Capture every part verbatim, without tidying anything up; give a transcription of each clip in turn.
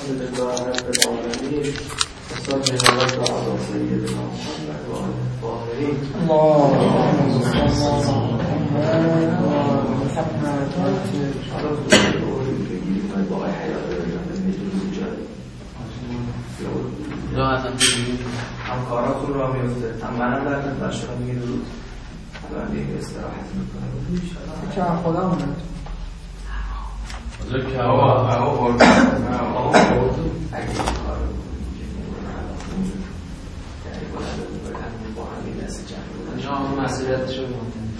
الحمد لله رب العالمين والصلاة والسلام على سيدنا محمد وعلى الطاهرين اللهم صل على محمد همکاراتون را میفته منم در خدمت شما میدونید الان دیگه استراحت میکنم چه خدا اومد بزرگ که آقا آقا برد آقا برد اگه کار با همین دست جمع جامعه مسئولیت شده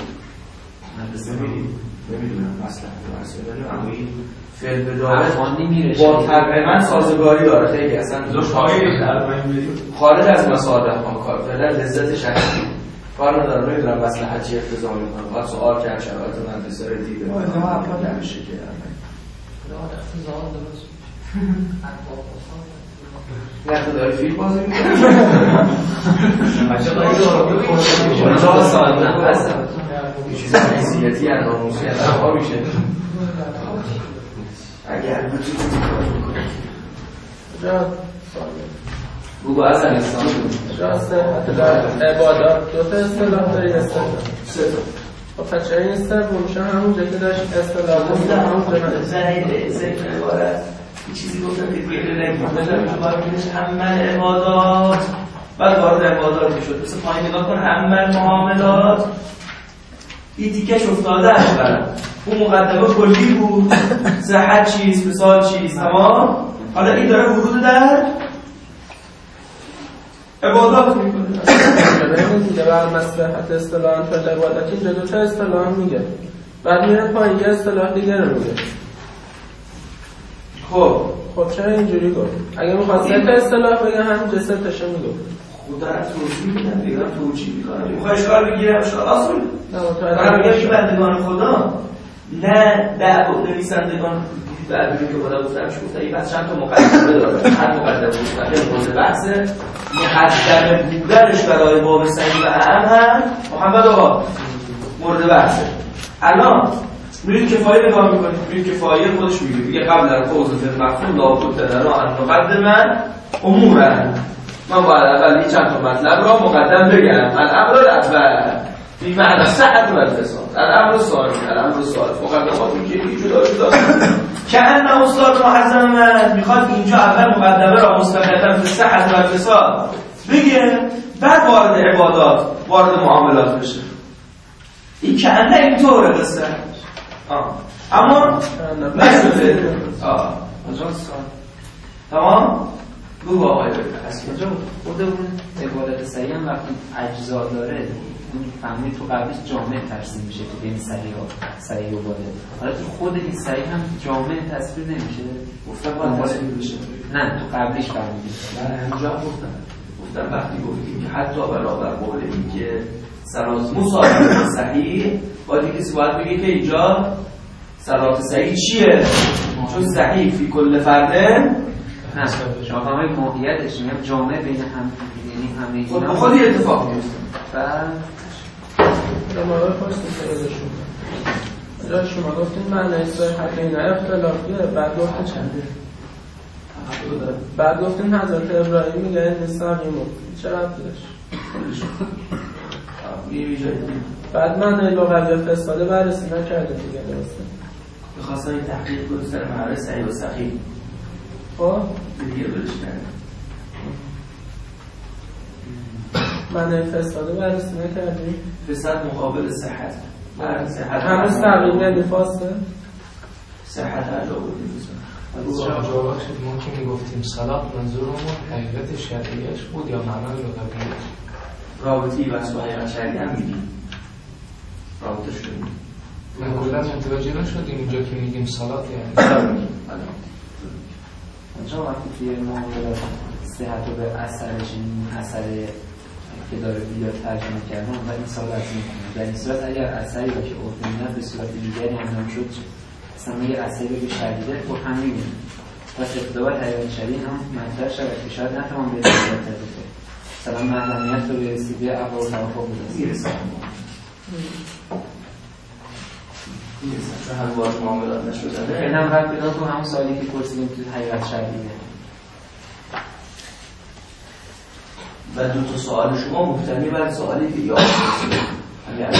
نمیدونم اصلا مسئولیت اما این فعل به داره با تقریبا سازگاری داره خیلی اصلا خارج از مساعدت هم کار فعلا لذت شخصی کار نداره نمیدونم مصلحت چی اقتضا میکنه باید سوال کرد شرایط مدرسه رو دیده نمیشه که نه تو داری فیلم بازی میکنی؟ بچه داری داری جا سال نه هستم یه چیز حیثیتی هست ناموسی هست ها میشه اگر بچه بگو از انسان راست عبادات دو تا اصطلاح داری اصطلاح سه تا خب پس چرا این سومش همونجا که داشت اصطلاح بود همونجا زنید ذکر عبارت یه چیزی گفتم که بیده نگیم بارمینش هممل عبادات بعد وارد عبادات میشد مثل پایین نگاه کن هممل معاملات این دیکش افتاده اشبرم اون مقدمه کلی بود صحت چیست مثال چیست تمام حالا این داره ورود در عبادات میکنه ببینید دیگه بر مصلحت اصطلاحاً فعل عبادت اینجا دو تا اصطلاح میگه بعد میره پایین یه اصطلاح دیگه رو میگه خب خب چرا اینجوری گفت اگه میخواد سه تا اصطلاح بگه همینجا سه تاشو میگفت خود دارم توجیه میدم دیگه توجیه میکنم میخوای اشکال بگیرم اشکال اصول نه متوجه دارم میگم که بندگان خدا نه دعوا نویسندگان بعد که خدا گفتمش گفتم این بس چند تا مقدمه داره هر مقدمه مستقل مورد بحثه مقدمه بودنش برای باب صحیح و اهم هم محمد آقا مورد بحثه الان میرید کفایه نگاه میکنید میرید کفایه خودش میگه میگه قبل در توضیح مفهوم لابد تدنا ان مقدما امورا من باید اول این چند تا مطلب را مقدم بگم الامر الاول فی معنی صحت و اتصال الامر الثانی الامر الثالث مقدمات میگه جدا جدا که ان استاد معظم من میخواد اینجا اول مقدمه را مستقلا به صحت و اتصال بگه بعد وارد عبادات وارد معاملات بشه این که ان اینطوره قصه آه اما نشده آه تمام بگو آقای اصلا جا خود اون عبادت صحیح هم وقتی اجزا داره اون فهمید تو قبلش جامع ترسیم میشه تو بین صحیح و صحیح عبادت حالا تو خود این صحیح هم جامع تصویر نمیشه گفتم باید تصویر بشه نه تو قبلش فهمیدیم من همونجا گفتم گفتم وقتی گفتیم که حتی برابر قول این که صلات مصادمه صحیح باید کسی باید بگه که اینجا صلات صحیح چیه چون صحیح فی کل فرده نه شما فهمید موقعیتش میگم جامعه بین هم یعنی همه اینا خود خودی اتفاق میفته بعد شما رو پرسید ازشون جا شما گفتین معنی صحت این اختلافیه بعد گفتین چنده بعد گفتین حضرت ابراهیم میگه نستقیمون چه ربطی داشت بعد معنی لغوی فساده بررسی نکرده دیگه درسته بخواستن این تحقیق کنید سر معنی صحیح و صحیح خب دیگه بلش کرد معنی فساده بررسی نکردی؟ فساد مقابل صحت هنوز تقییم یعنی فاسده؟ صحت عجا بودیم جواب بخشید ما که میگفتیم صلات منظورمون حقیقت شرعیش بود یا معنی لغویش رابطی و از حقیقت شرعی هم میدیم رابطه شدیم من کلا متوجه نشدیم اینجا که میگیم صلات یعنی اونجا وقتی توی معاملات صحت رو به اثرش این اثر که داره بیاد ترجمه کردن و این سال از میکنه در این صورت اگر اثری رو که افتادن به صورت دیگری انجام شد مثلا یه اثری رو به شدیده تو هم میبینیم پس اقتضای حیات شدید هم مطرح شود که شاید نتوان به دیگران تبدیل مثلا محرمیت رو به رسیده افعال و توافق بوده نیست چون همه وارد معاملات نشدنه. اینم رد پیدا تو همون سوالی که پرسیدیم تو حقیقت شرعیه. و دو تا سوال شما مبتنی بر سوالی که یاد اگر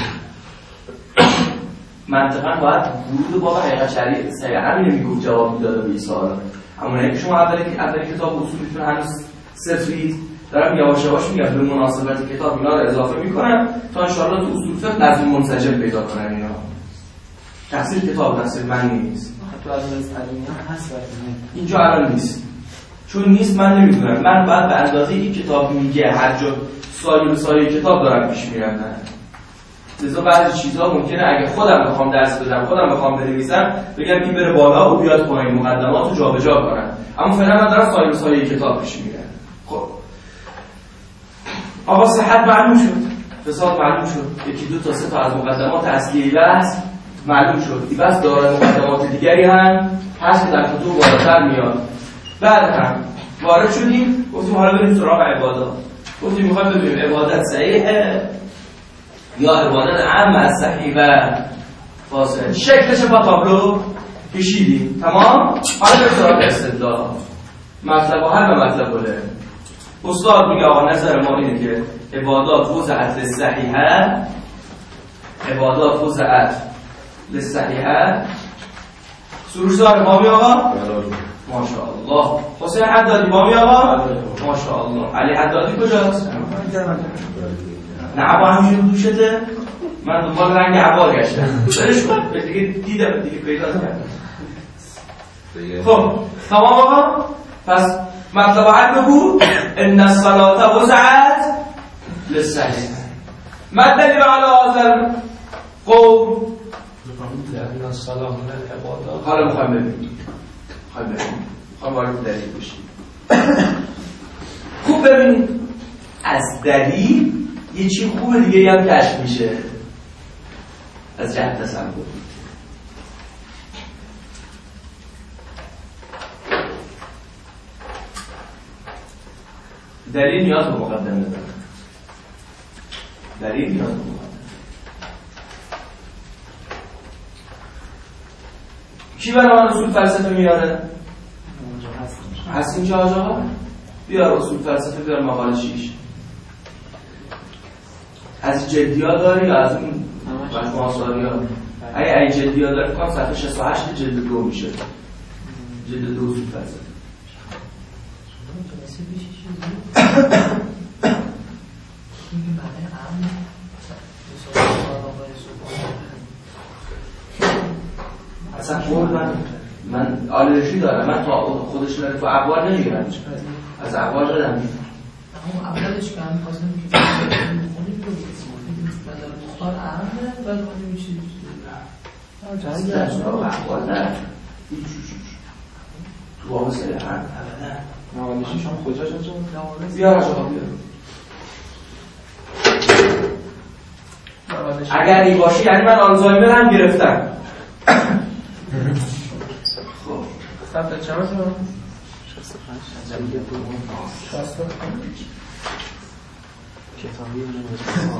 منطقا باید ورود باب حقیقت شرعی صحیح همین میگفت جواب میداده به این سوالا. اما اینکه شما اولی اولی کتاب اصولیتون هنوز صفرید، دارم یواش یواش میگم به مناسبت کتاب اینا رو اضافه میکنم تا ان شاء الله تو اصول فقه لازم منسجم پیدا کنن. اینا تفسیر کتاب تفسیر من نیست. تو از تعلیمی هم هست اینجا الان نیست. چون نیست من نمیدونم. من بعد به اندازه این کتاب میگه هر جا سایه به سایه کتاب دارم پیش میرم. لذا بعضی چیزا ممکنه اگه خودم بخوام درس بدم، خودم بخوام بنویسم، بگم این بره بالا و بیاد پایین، مقدماتو جابجا کنم. اما فعلا من دارم سایه به سایه کتاب پیش میرم. خب آقا صحت معلوم شد، فساد معلوم شد، یکی دو تا سه تا از مقدمات اصلی بحث معلوم شد. این بحث داره مقدمات دیگری هم هست که در کتب بالاتر میاد. بعد هم وارد شدیم گفتیم حالا بریم سراغ عبادات. گفتیم میخوایم ببینیم عبادت صحیحه یا عبادت عام از صحیح و فاسد. شکلش با تابلو کشیدیم. تمام. حالا بریم سراغ استدلال. مطلب و حل و مطلب بله. استاد میگه آقا نظر ما اینه که عبادات وضعت للصحیحه، عبادات وضعت للصحیحه. سروشدار امامی آقا ماشاءالله. حسین حدادی امامی آقا ماشاءالله. علی حدادی کجاست؟ نه عبا همیشه دوشته. من دنبال رنگ عبا گشتم. برش کن دیگه دیدم دیگه پیدا کردم. خب تمام آقا. پس مطلب حل بگو ان الصلاه وضعت للصحیح. ما الدلیل علی هذا قول؟ لأن الصلاة من العبادات. حالا میخوایم ببینیم میخوایم ببینیم میخوایم وارد دلیل بشیم. خوب ببینید از دلیل یه چی خوب دیگه هم کشف میشه از جهت تصور. دلیل نیاز به مقدمه داره. دلیل نیاز به مقدمه. کی برای من اصول فلسفه میاره؟ هست اینجا آجا؟ بیار اصول فلسفه، بیار مقاله شیش. از جدی ها داری یا از اون ماساری ها؟ اگه ای جدی ها داری فکرم صفحه شصت و هشت جلد دو میشه. جلد دو اصول فلسفه. اصلا خود من من آلرژی دارم. من تا خودش نره تو اقوال نمیگیرم. از اقوال دادم اما اولش که هم خواستم که بخونیم رو بدل مختار اهمه بعد خواهیم میشه اصلا اقوال نه تو باب سری هم ابدا مقالشیش هم کجا شد؟ بیار آقا بیار. اگر این باشه یعنی من آلزایمر هم گرفتم. خب صفحه چند شما؟ شصت و پنج جمعیه دو شصت و پنج کتابی نمیدونم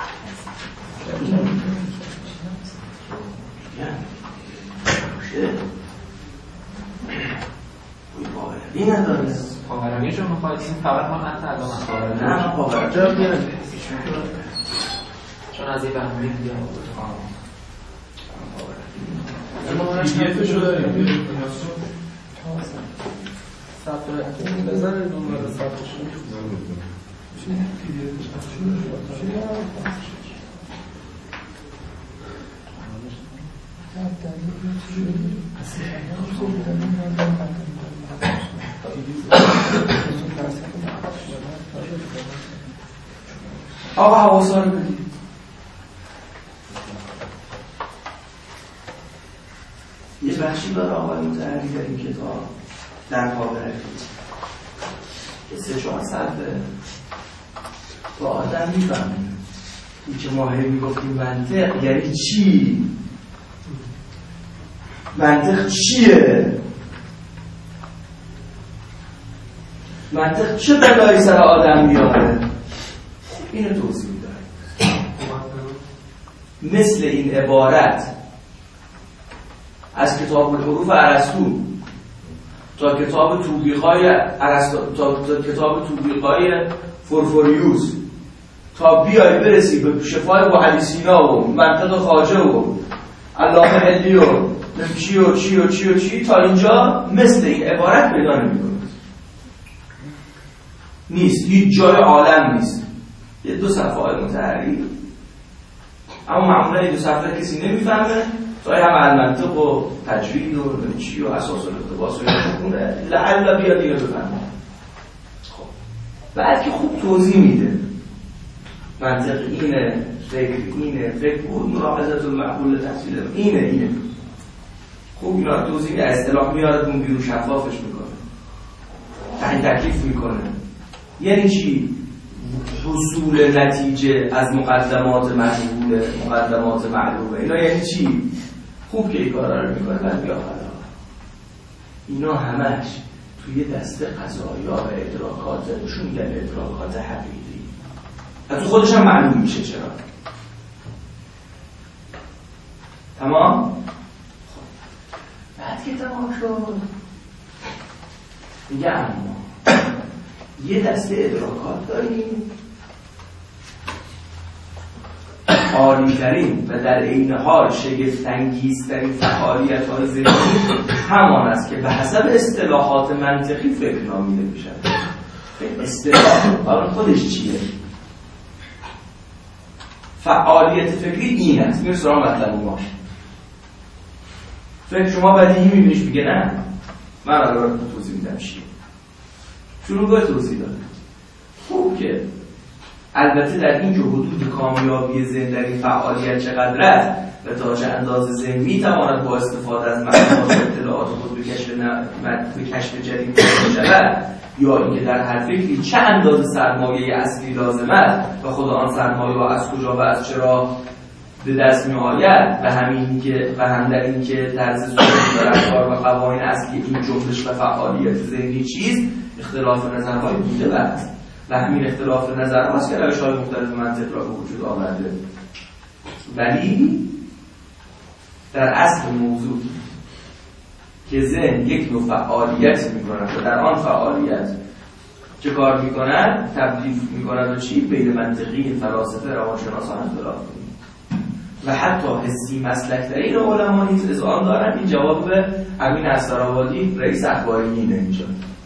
این نداره پاورانی شما میخواید این فقط ما خط الان هم نه من پاورانی جا بیان چون از این بهمونی دیگه پی‌دی‌افش رو داریم صفحه بزنه دنبال صفحه آقا حواسا رو بدید. یه بخشی داره آقای متحری در این کتاب در پاورقی که سه چهار صفحه با آدم میفهمه این که ما هی میگفتیم منطق یعنی چی؟ منطق چیه؟ منطق چه بلایی سر آدم میاره؟ اینو توضیح میداره. مثل این عبارت از کتاب الحروف ارسطو تا کتاب توبیخ‌های ارسطو تا, تا کتاب توبیخ‌های فورفوریوس تا بیای برسی به شفای ابوعلی سینا و منطق خواجه و علامه علی و چی و چی و چی و چی تا اینجا مثل این عبارت پیدا نمی‌کنه. نیست، هیچ جای عالم نیست. یه دو صفحه های متحری، اما معمولا این دو صفحه کسی نمیفهمه تا هم المنطق و تجوید و چی و اساس الاقتباس و خونه لعل بیاد دیگه بفهمه. خب بعد که خوب توضیح میده منطق اینه، فکر اینه، فکر بود ملاحظات المعقول تحصیل اینه اینه خوب اینا توضیح میده، اصطلاح میاره اون بیرون شفافش میکنه، تعیین تکلیف میکنه. یعنی چی؟ حصول نتیجه از مقدمات مجهول، مقدمات معلومه. اینا یعنی چی؟ خوب که این کارا رو میکنه. بعد بیا حالا اینا همش توی دسته قضایا و ادراکات نشون میدن ادراکات حقیقی و تو خودش هم معلوم میشه چرا. تمام؟ خب بعد که تمام شد میگه اما یه دسته ادراکات داریم عالی‌ترین و در عین حال شگفت‌انگیزترین فعالیت‌های ذهنی همان است که به حسب اصطلاحات منطقی فکر نامیده میشن. اصطلاح برای خودش چیه؟ فعالیت فکری این است. میره سراغ مطلب ما. فکر شما بدیهی میبینیش میگه نه من الان توضیح میدم چیه. شروع به توضیح داده. خوب که البته در این که حدود کامیابی ذهن در این فعالیت چقدر است و تا چه اندازه ذهن میتواند با استفاده از معلومات و اطلاعات خود به کشف به کشف جدید شود یا اینکه در هر فکری چه اندازه سرمایه اصلی لازم است و خود آن سرمایه را از کجا و از چرا به دست می آید و همین که و هم در این که طرز سلوک و رفتار و قوانین اصلی این جنبش و فعالیت ذهنی چیز اختلاف نظرهای بوده است و همین اختلاف نظر هاست که روش‌های مختلف منطق را به وجود آورده. ولی در اصل موضوع که ذهن یک نوع فعالیت می‌کند و در آن فعالیت چه کار می‌کند؟ تبدیل می‌کند و چی؟ بین منطقی فلاسفه روانشناسان اختلاف کنید و حتی حسی مسلک‌ترین علما نیز اذعان دارند. این جواب به امین اسدآبادی رئیس اخباریینه اینجا.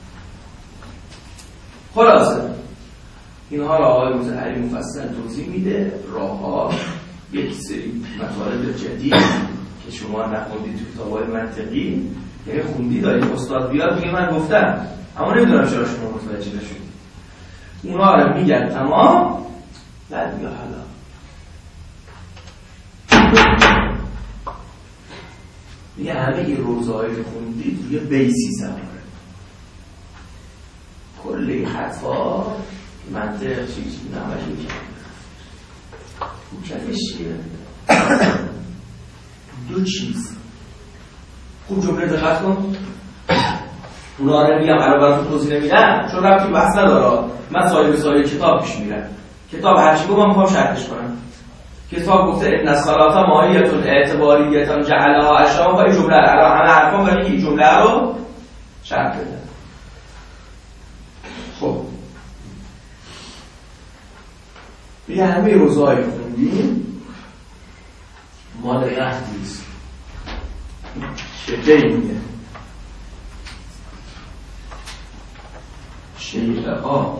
خلاصه اینها را آقای مطهری مفصل توضیح میده. راه‌ها یک سری مطالب جدید که شما نخوندید تو کتاب‌های منطقی، یعنی خوندی دارید استاد بیاد میگه من گفتم اما نمیدونم چرا شما متوجه نشدید. اونها رو میگن تمام. بعد میگه حالا میگه همه این روزهایی که خوندید روی بیسی سواره. کل این حرفا منطق چیز نمش میکنه. خوبشتش چیه؟ دو چیز. خوب جمله دقت کن. اونا رو میگم الان براتون توضیح نمیدم چون ربطی بحث نداره. من سایه سایه کتاب پیش میرم. کتاب هرچی گفتم میخوام شرحش کنم. کتاب گفته ان الصلاه ماهیه اعتباریه جعلها اشرام و این جمله الان همه حرفام ولی این جمله رو شرح بده. خب یه همه روزهای خوندیم مال رفتیست شکه میگه شیعه ها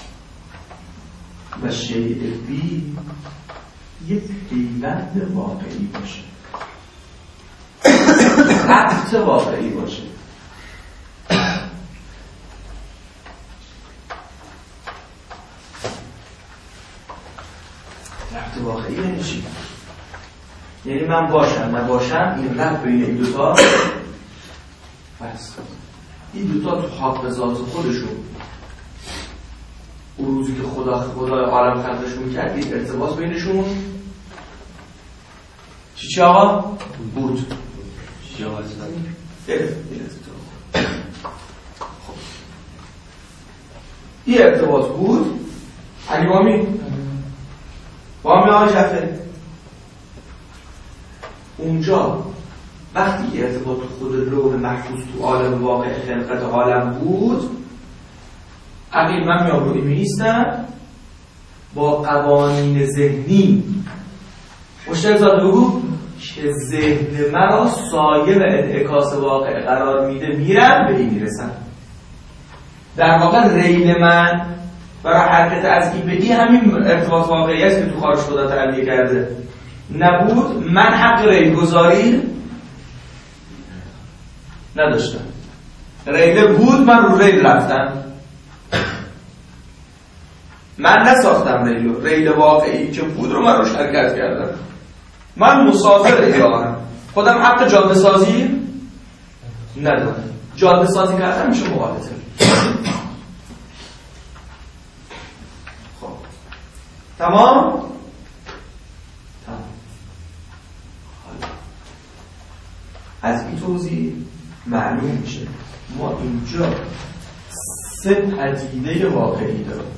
و شیعه بی یک پیوند واقعی باشه، ربط واقعی باشه. ربط واقعی یعنی چی؟ یعنی من باشم نباشم این ربط بین این دوتا بس این دوتا تو حق ذات خودشون اون روزی که خدا خدای عالم خلقشون میکرد این ارتباط بینشون چی چی آقا؟ بود چی آقا ازداد؟ این ارتباط بود علی بامی بامی آقای جفته اونجا وقتی ارتباط خود لوح محفوظ تو عالم واقع خلقت عالم بود، عقیل من میام روی میستم با قوانین ذهنی مشترک زاده بگو که ذهن مرا سایه و انعکاس واقع قرار میده، میرم به این میرسم. در واقع ریل من برای حرکت از این به این همین ارتباط واقعی است که تو خارج خدا تعلیه کرده. نبود من حق ریل گذاری نداشتم. ریل بود من رو ریل رفتم. من نساختم ریل رو. ریل واقعی که بود رو من رو شرکت کردم. من مسافر ایرانم. خودم حق جاده سازی ندارم. جاده سازی کردم میشه مقالطه. خب تمام؟ تمام. از این توضیح معلوم میشه ما اینجا سه پدیده واقعی داریم.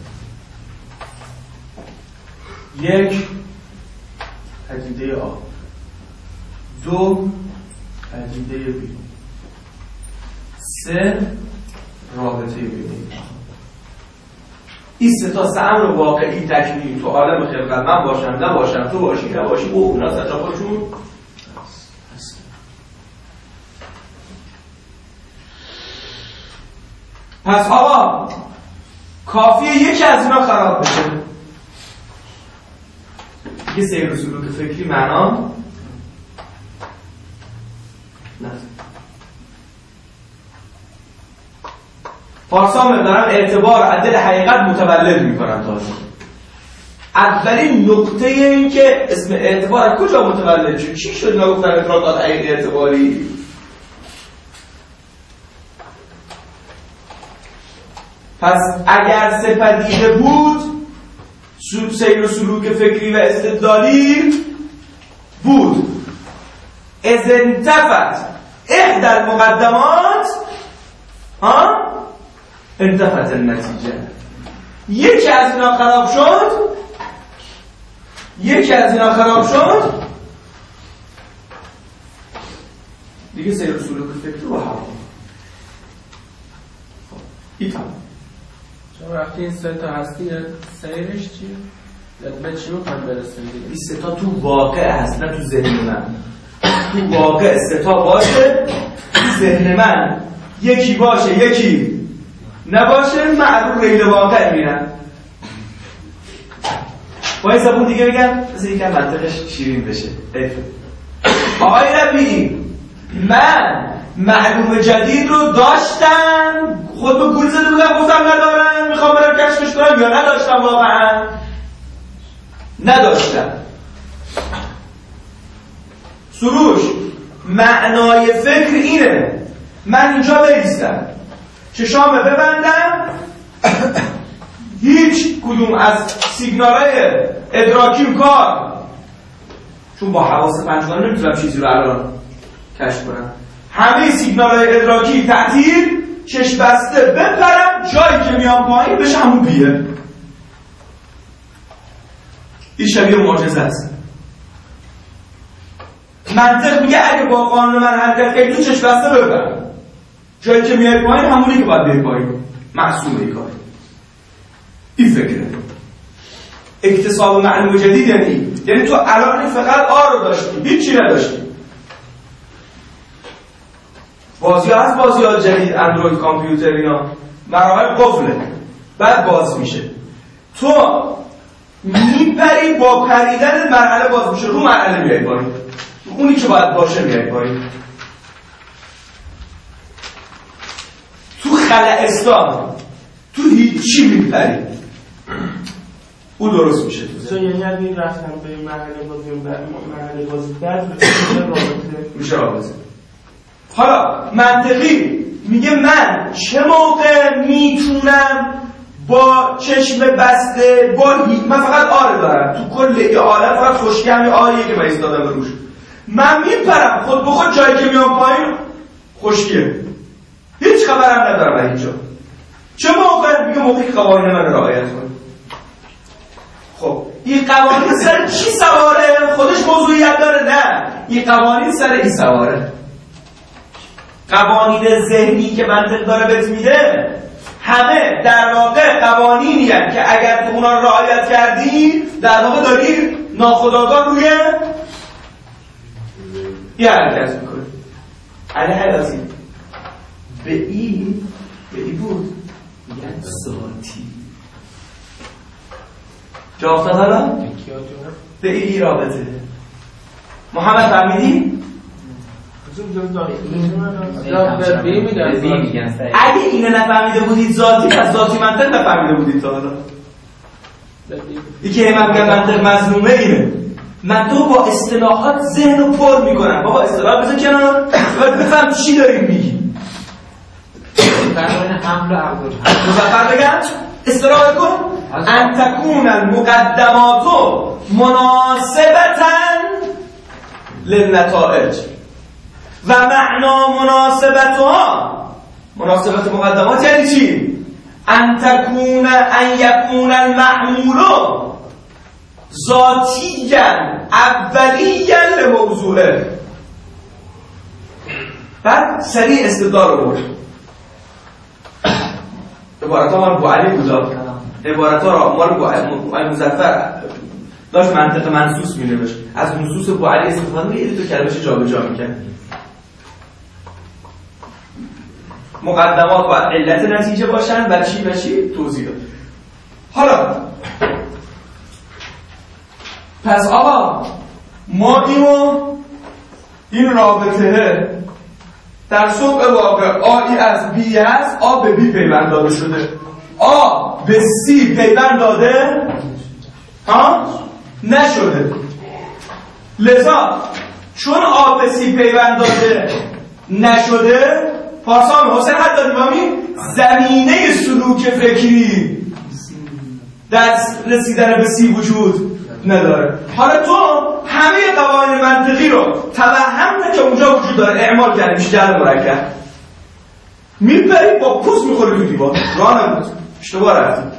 یک پدیده آب، دو پدیده بیرون، سه رابطه بیرون. این سه تا سه امر واقعی تکمیلی تو عالم خلقت من باشم نباشم، تو باشی نباشی، او اونا سه تا خودشون هست. پس آقا کافیه یکی از اینا خراب بشه. یه سیر و سلوک فکری معنا نه. فارسا مقدارم اعتبار عدل حقیقت متولد میکنن. تازه اولین نقطه این که اسم اعتبار کجا متولد شد؟ چی شد نگفتن اطلاقات حقیقی اعتباری؟ پس اگر سپدیده بود سیر و سلوک فکری و استدلالی بود. از انتفت احدى المقدمات ها انتفت النتیجه. یکی از اینا خراب شد یکی از اینا خراب شد دیگه سیر و سلوک فکری رو حرام. این تمام. وقتی این سه تا هستی سیرش چیه؟ به چی میخواد برسیم دیگه؟ این سه تا تو واقع هست نه تو ذهن من. تو واقع سه تا باشه، تو ذهن من یکی باشه یکی نباشه، معلوم ریل واقع میرن. با این زبون دیگه بگم بذار یکم منطقش شیرین بشه. آقای نبی من معلوم جدید رو داشتم، خود به گول زده بودم گفتم ندارم، میخوام برم کشفش کنم، یا نداشتم واقعا نداشتم. سروش معنای فکر اینه من اینجا بایستم چشام ببندم هیچ کدوم از سیگنالای ادراکیم کار، چون با حواس پنجگانه نمیتونم چیزی رو الان کشف کنم، همه سیگنالای ادراکی تعطیل، چشم بسته بپرم جایی که میام پایین بشه همون بیه. این شبیه معجزه است. منطق میگه اگه با قانون من حرکت کنی تو چشم بسته بپرم جایی که میای پایین همونی که باید بیای پایین. معصومه ای کار. این فکره. اکتساب معلوم جدید یعنی یعنی تو الان فقط آ رو داشتی هیچی نداشتی. بازی ها هست، بازی ها جدید اندروید کامپیوتر اینا مراحل قفله بعد باز میشه، تو میپری با پریدن مرحله باز میشه، رو مرحله میای پایین، اونی که باید باشه میای پایین. تو خلأستان تو هیچی میپری اون درست میشه. تو یعنی اگه رفتن به این مرحله بازی و مرحله بازی بعد میشه رابطه میشه رابطه. حالا منطقی میگه من چه موقع میتونم با چشم بسته با من فقط آره دارم تو کل یه عالم فقط خشکی همین آریه که من ایستادم روش، من میپرم خود به خود جایی که میام پایین خشکیه، هیچ خبرم ندارم از اینجا. چه موقع میگه موقعی قوانین من رعایت کن. خب این قوانین سر چی سواره؟ خودش موضوعیت داره؟ نه، این قوانین سر این سواره. قوانین ذهنی که منطق داره بهت میده همه در واقع قوانینی هست که اگر تو اونا رعایت کردی در واقع داری ناخودآگاه روی یه حرکت میکنی. علی حیاتی به ای به ای بود میگن ذاتی. جا افتاد حالا؟ به ای, ای رابطه. محمد فهمیدی؟ اگه اینو نفهمیده بودید ذاتی از ذاتی منطق نفهمیده بودید تا حالا. یکی من میگم منطق مظلومه اینه، من تو با اصطلاحات ذهن رو پر میکنم. بابا اصطلاح بذار کنار باید بفهم چی داریم میگی. برای حمل و عقل مفکر بگم اصطلاح کن ان تکون المقدمات مناسبتا للنتائج و معنا مناسبتها. مناسبت مقدمات یعنی چی؟ ان تکون ان یکون المحمول ذاتیا اولیا لموضوعه. بعد سریع استدلال رو برد. عبارت ها مال ابو علی بودا، عبارت ها را مال ابو علی مظفر داشت منطق منصوص می نوشت، از نصوص ابو علی استفاده می تو کلمش جا به جا می کرد. مقدمات باید علت نتیجه باشن و چی و چی توضیح داد. حالا پس آقا ما اینو این رابطه در صبح واقع آی از بی هست، آ به بی پیوند داده شده، آ به سی پیوند داده ها نشده. لذا چون آ به سی پیوند داده نشده پارسان حسین حتی دیمامی زمینه سلوک فکری در رسیدن به سی وجود نداره. حالا تو همه قوانین منطقی رو توهم که اونجا وجود داره اعمال کردی، میشه جعل مرکب، میپری با پوست میخوری تو دیوار. راه نمید، اشتباه رفتی.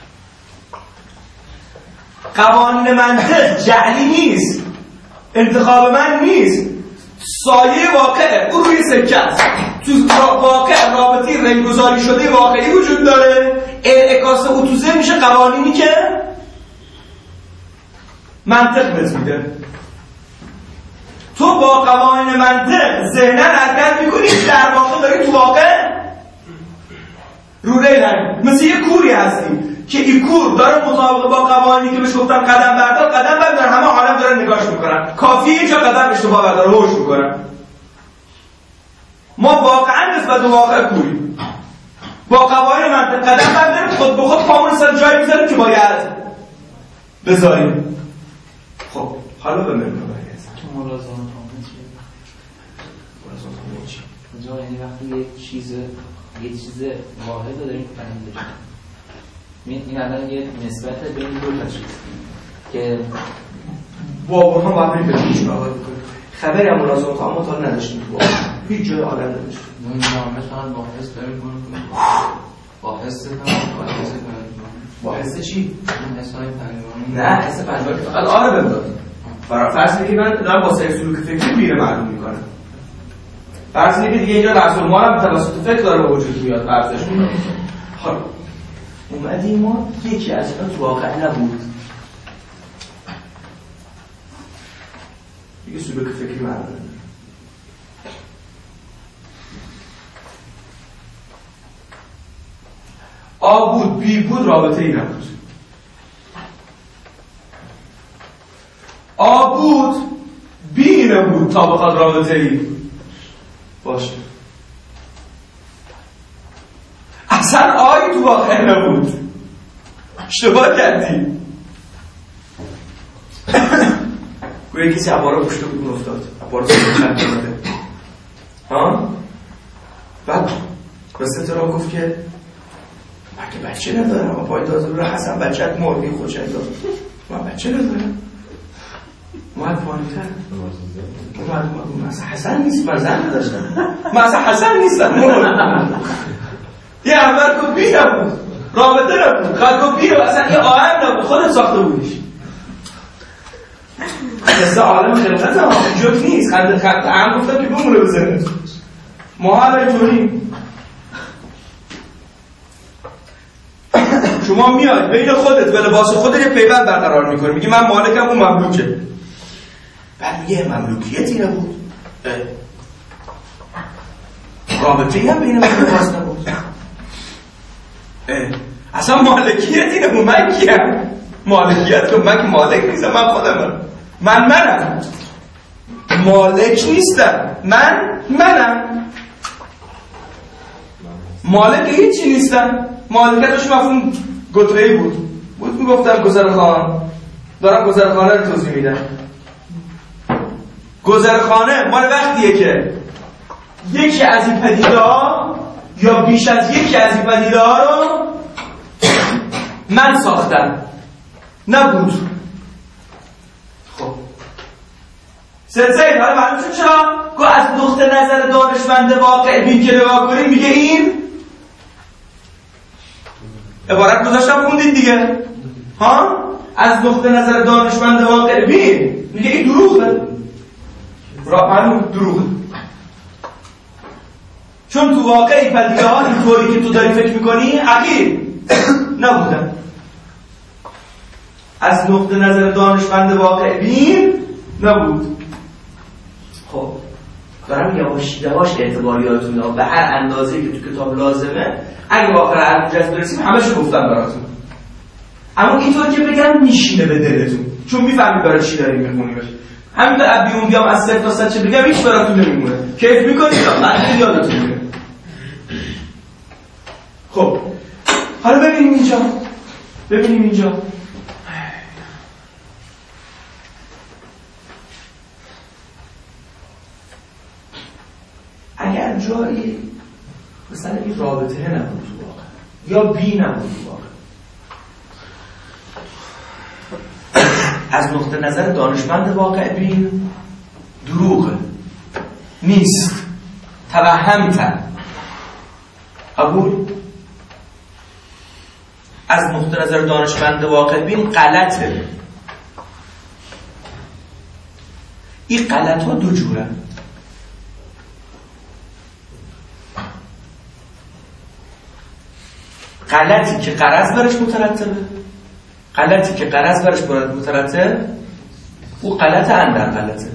قوانین منطق جعلی نیست، انتخاب من نیست، سایه واقعه، او روی سکه است. تو واقع رابطی رنگگذاری شده واقعی وجود داره، انعکاس او تو ذهن میشه قوانینی که منطق بهت میده. تو با قوانین منطق ذهناً حرکت میکنی، در واقع داری تو واقع رو ریل همی. مثل یه کوری هستی که این کور داره مطابق با قوانینی که بهش گفتن قدم بردار قدم بردار، همه عالم دارن نگاش میکنن، کافیه اینجا قدم اشتباه بردار هوش میکنن. ما واقعا نسبت به واقع کوری با قوانین منطق قدم برداریم، خود به خود پامون سر جایی میذاریم که باید بذاریم. خب حالا به من برگردیم تو ملازمات آمد چیه؟ ملازمات آمد چیه؟ اونجا یعنی وقتی یه چیز یه چیز واحد رو داریم فهمیده شد، این الان یه نسبت بین دو تا چیز که با برهان باید بریم بریم چون آقای بکنیم. خبری هم ملازمات آمد حال نداشتیم تو واقع هیچ جای عالم نداشتیم. این نامه فقط با حس داریم کنیم با حس کنیم با حس کنیم با حس چی؟ این حس های پنجانی نه حس پنجانی فقط آره بمداد. فرض میگه من دارم با سری سلوک فکری بیره معلوم میکنم. فرض میگه دیگه اینجا رأس المال هم توسط فکر داره به وجود میاد فرضش میکنم. حالا اومدیم ما یکی از اینا تو واقع نبود. دیگه سلوک فکری معلوم نداره. آ بود بی بود رابطه ای نبود. آ بود بی نبود تا بخواد رابطه ای باشه. اصلا آی تو واقع نبود، اشتباه کردی. گویا کسی عباره پشت بود افتاد، عباره سلوک کرده ها. بعد راسته را گفت که من که بچه ندارم، اما پای دازه رو حسن بچه‌ت مردی خوش انداز، من بچه ندارم. اومد پایین‌تر اومد اومد مثلا حسن نیست، من زن نداشتم، مثلا حسن نیستم. یه اول کن بی نبود، رابطه نبود، خواهد کن بی اصلا یه آهنگ نبود، خودت ساخته بودیش. قصه عالم خلقت هم جوک نیست، خنده خنده هم گفتم که بمونه بزنید. ما هم اینطوریم. شما میاد بین خودت به لباس خودت یه پیوند برقرار میکنی، میگی من مالکم اون مملوکه. بعد یه مملوکیتی نبود، رابطه‌ای هم بین من و لباس نبود، اصلا مالکیتی نبود. من کیم؟ مالکیت که من که مالک نیستم، من خودمم، من منم، مالک نیستم، من منم، مالک هیچی نیستم. مالکیتش مفهوم گتره‌ای بود بود میگفتم گذرخانه، دارم گذرخانه رو توضیح میدم. گذرخانه مال وقتیه که یکی از این پدیده‌ها یا بیش از یکی از این پدیده‌ها رو من ساختم، نبود. خب سلسله حالا معلوم شد چرا؟ گو از نقطه نظر دانشمند واقع بین که نگاه کنیم میگه این عبارت گذاشتم خوندید دیگه ها؟ از نقطه نظر دانشمند واقع بین میگه این دروغه، را معلوم دروغه، چون تو واقعی پدیده ها اینطوری که تو داری فکر میکنی حقیق نبودن. از نقطه نظر دانشمند واقع بین نبود. خب دارم یواش یواش اعتباریاتون رو به هر اندازه‌ای که تو کتاب لازمه اگه با آخر حرف برسیم همه‌شو گفتم براتون، اما اینطور که بگم میشینه به دلتون، چون میفهمید برای چی داریم میخونیمش. همین به ابیون بیام از صفر تا صد چه بگم هیچ براتون نمیمونه، کیف میکنید بعد یادتون میره. خب حالا ببینیم اینجا، ببینیم اینجا اگر جایی مثلا این رابطه نبود تو واقع یا بی نبود تو واقع، از نقطه نظر دانشمند واقع بین دروغه، نیست، توهم‌تر، قبول؟ از نقطه نظر دانشمند واقع بین غلطه. این غلط ها دو جوره، غلطی که غرض برش مترتبه، غلطی که غرض برش مترتب او غلط اندر غلطه،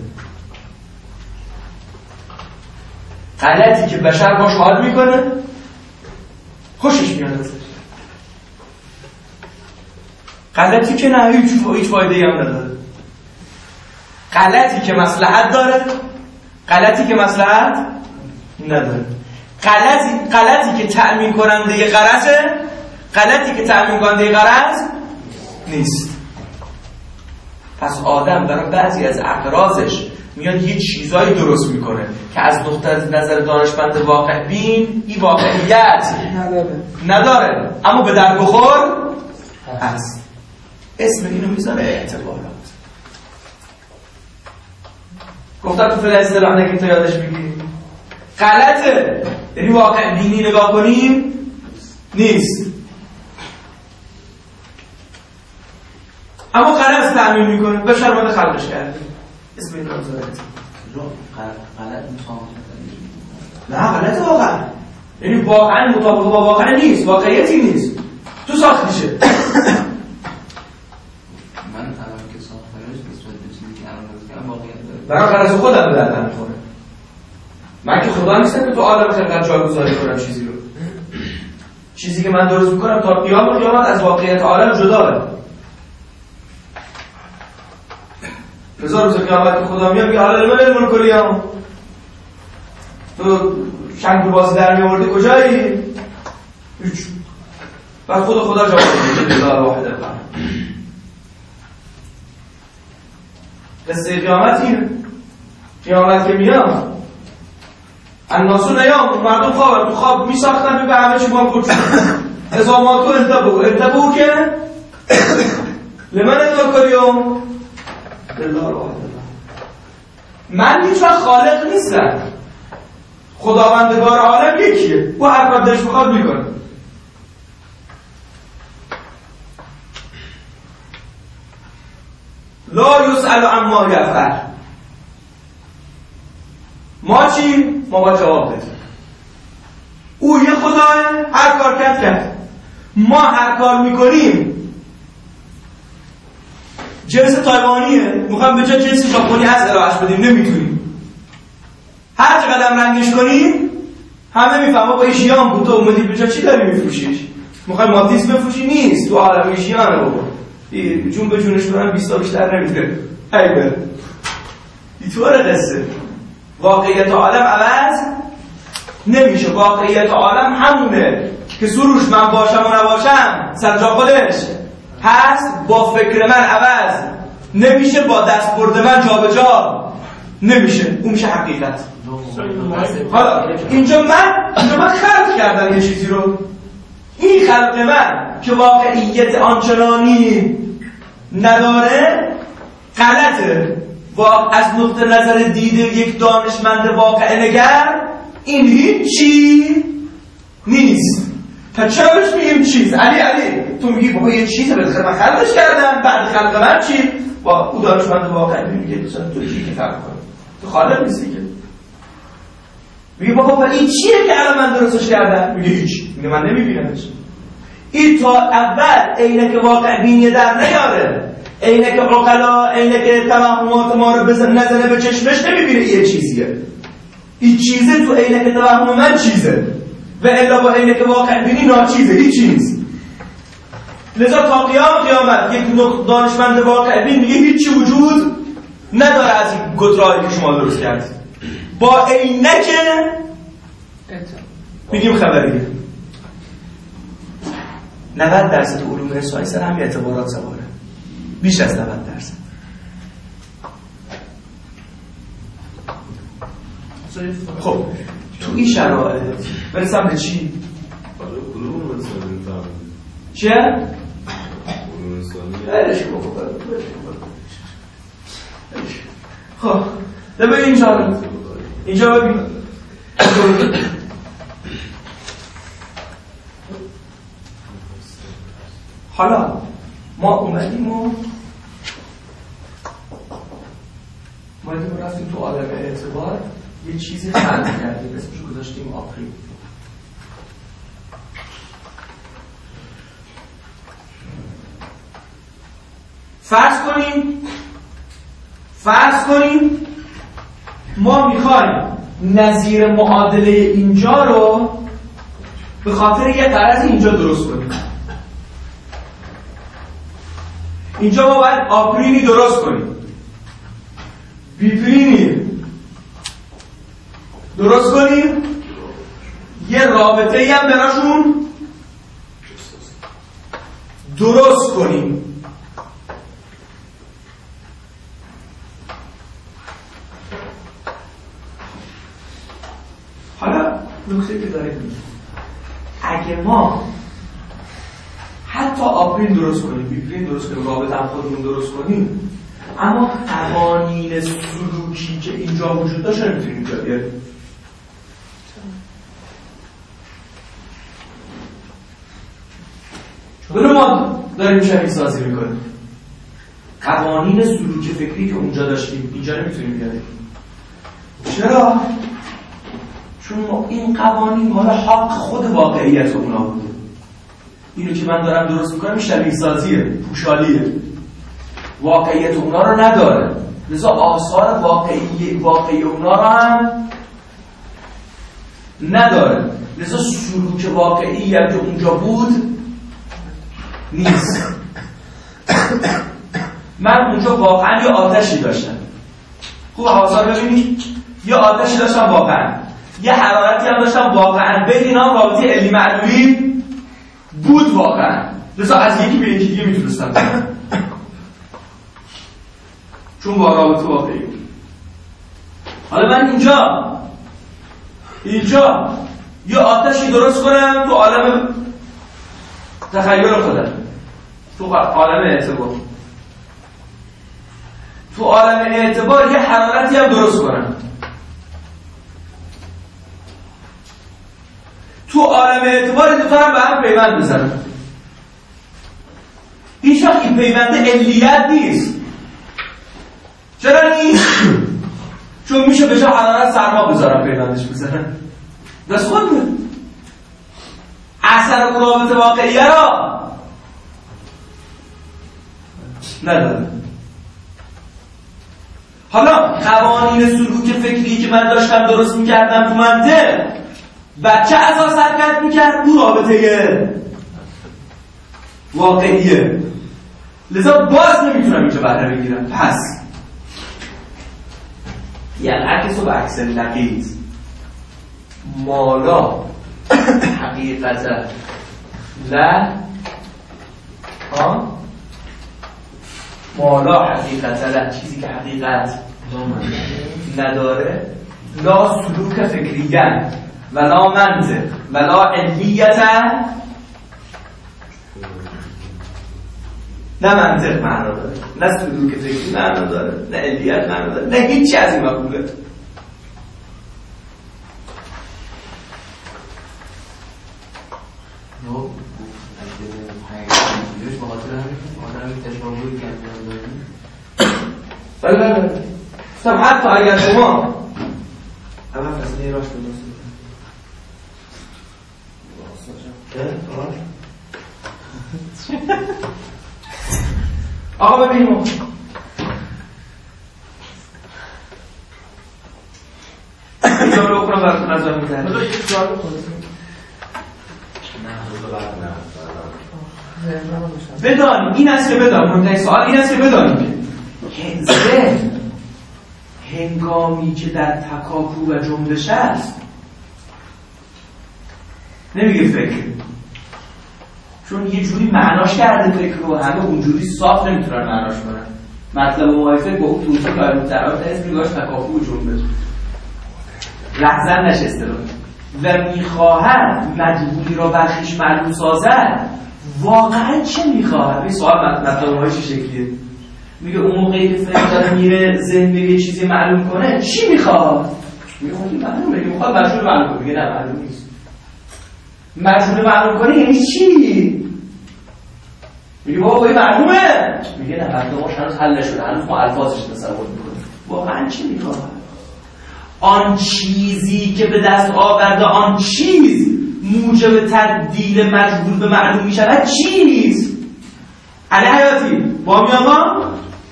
غلطی که بشر باش حال میکنه خوشش میاد ازش، غلطی که نه هیچ هیچ فایده‌ای هم نداره، غلطی که مصلحت داره، غلطی که مصلحت نداره، غلطی غلطی که تأمین کننده غرضه، غلطی که تأمین کننده غرض نیست. پس آدم برای بعضی از اعراضش میاد یه چیزایی درست میکنه که از نقطه نظر دانشمند واقع بین این واقعیت نداره, نداره. اما به در بخور هست. اسم اینو میذاره اعتبارات. گفتم تو فعل اصطلاح نگیم تا یادش بگیریم. غلطه، یعنی واقع بینی نگاه کنیم نیست، اما غرض تعمین میکنه، بشر باید خلقش کرده. اسم این رو میذاره غلط مطابق نه غلط واقعا، یعنی واقعا مطابق با واقعا نیست، واقعیتی نیست، تو ساختیشه. من الان که ساختمش نسبت به چیزی که الان گفتم واقعیت داره. برای غرض خودم به درد نمیخوره. من که خدا نیستم که تو عالم خلقت جایگذاری کنم چیزی رو. چیزی که من درست میکنم تا قیام و قیامت از واقعیت عالم جداست. هزار روز قیامت خدا میاد میگه حالا من علم کلیم، تو شنگ رو بازی در میورده کجایی؟ هیچ. بعد خود خدا جواب میده الله واحد القهار. قصه قیامت اینه. قیامت که میاد الناس نیام، مردم خوابن، تو خواب میساختن به همه چی ما کچون ازاماتو انتبو انتبو که لمن انتبو کلیم الله واحد. من هیچ وقت خالق نیستم، خداوندگار عالم یکیه، او هر کار دلش بخواد میکنه. لا یسأل عما یفعل. ما چی؟ ما باید جواب بدیم. او یه خداه، هر کار کرد کرد. ما هر کار میکنیم جنس تایوانیه، میخوایم به جای جنس ژاپنی از ارائهش بدیم، نمیتونیم. هر چه قدم رنگش کنیم همه میفهمه با ایشیان بود، تو اومدی به جای چی داری میفروشیش؟ میخوای ماتیس بفروشی؟ نیست، تو عالم ایشیانه بابا، جون به جونش برن بیست تا بیشتر نمیده. هیبه اینطوره قصه. واقعیت عالم عوض نمیشه. واقعیت عالم همونه که سروش من باشم و نباشم سر جا خودش هست. با فکر من عوض نمیشه، با دست برد من جا به جا نمیشه. اون میشه حقیقت. حالا اینجا من اینجا من خلق کردم یه چیزی رو، این خلق من که واقعیت آنچنانی نداره غلطه. و از نقطه نظر دید یک دانشمند واقع نگر این هیچی نیست. تا چرا بهش میگیم چیز؟ علی علی تو میگی بابا یه چیزه بالاخره من خلقش کردم، بعد خلق من چی؟ با او دانشمند واقع میگه دوستان تو چی که خلق کنی؟ تو خالق نیستی که. میگه بابا این چیه که الان من درستش کردم؟ میگه هیچ. میگه من نمیبینمش. این تا اول عینک واقع بینی در نیاره، عینک عقلا، عینک توهمات ما رو بزن نزنه به چشمش، نمیبینه یه چیزیه. این چیزه تو عینک توهم من چیزه و الا با عینک واقع بینی ناچیزه، هیچ نیست. لذا تا قیام قیامت یک دانشمند واقع بین میگه هیچی وجود نداره از این گترهایی که شما درست کردید. با عینک میگیم خبریه. نود درصد علوم رسایی سر همین اعتبارات سواره، بیش از نود درصد. خب تو این شرایط برسم به چی؟ چیه؟ برش بخور خب ببین اینجا رو اینجا ببین. حالا ما اومدیم و اومدیم و رفتیم تو عالم اعتبار یه چیزی خلق کردیم، اسمشو گذاشتیم آپریل. فرض کنیم فرض کنیم ما میخوایم نظیر معادله اینجا رو به خاطر یه غرض اینجا درست کنیم. اینجا ما باید آپرینی درست کنیم، بیپرینی درست کنیم، یه رابطه ای هم براشون درست کنیم. حالا نکته که داره اگه ما حتی آپرین درست کنیم، بیپرین درست کنیم، رابطه هم خودمون درست کنیم، اما قوانین سلوکی که اینجا وجود داشت نمیتونیم اینجا بیاریم. چون ما داریم شبیه سازی میکنیم، قوانین سلوک فکری که اونجا داشتیم اینجا نمیتونیم بیاریم. چرا؟ چون این قوانین مال حق خود واقعیت اونا بوده. اینو که من دارم درست میکنم شبیه سازیه، پوشالیه، واقعیت اونا رو نداره. لذا آثار واقعی واقعی اونا رو هم نداره. لذا سلوک واقعی هم که اونجا بود نیست. من اونجا واقعا یه آتشی داشتم. خوب آثار ببینید، یه آتشی داشتم واقعا، یه حرارتی هم داشتم واقعا، بین اینا رابطه علی معلولی بود واقعا. لذا از یکی به یکی دیگه میتونستم برم چون با رابطه واقعی بود. حالا من اینجا اینجا یه آتشی درست کنم تو عالم تخیل خودم، تو عالم اعتبار، تو عالم اعتبار یه حرارتی هم درست کنم، تو عالم اعتبار دو تا هم به هم پیوند بزنم. هیچ وقت این پیونده علیت نیست. چرا نیست؟ چون میشه به جای حرارت سرما بذارم پیوندش بزنم. دست خود میاد. اثر اون رابطه واقعیه را نداره. حالا قوانین سلوک فکری که من داشتم درست میکردم تو منطق بچه اساس حرکت میکرد اون رابطه واقعیه، لذا باز نمیتونم اینجا بهره بگیرم. پس یعنی عکس و به عکس نقیض مالا حقیقت لا ها مالا حقیقت لا چیزی که حقیقت نداره، لا سلوک فکریه ولا منطق ولا علیت، نه منطق معنا داره، نه سلوک فکری معنا داره، نه علیت معنا داره، نه هیچ چیزی از این مقوله. نو اگه بخاطر همین تشابهی که داریم بله بله بله حتی اگر شما اول فصله راست آقا ببینیم اینجا رو بکنم براتون از آن میزنیم بذار یک سوال بکنیم. بدانیم این است که بدانیم مهمترین سوال این است که بدانیم که ذهن هنگامی که در تکاپو و جنبش است نمیگه فکر، چون یه جوری معناش کرده فکر رو، همه اونجوری صاف نمیتونن معناش کنن. مطلب موافق با اون توضیح که آیرون طرف هست میگاش تکاپو و جنبش لحظن نشسته رو و میخواهد مجبوری را برخیش معلوم سازد. واقعا چه میخواهد؟ این سوال مطلب موافق چه شکلیه؟ میگه اون موقعی که فکر داره میره ذهن میگه چیزی معلوم کنه چی میخواد؟ میگه خودی معلوم میگه میخواد مجبور معلوم کنه. میگه نه معلوم نیست. مجبور معلوم کنه یعنی چی؟ میگه بابا این معلومه. میگه نه مطلبش هنوز حل نشده، هنوز ما الفاظش تصور میکنیم. واقعا چی میخواد؟ آن چیزی که به دست آورده آن چیز موجب تبدیل مجبور به معلوم میشود چیست؟ علی حیاتی با می آقا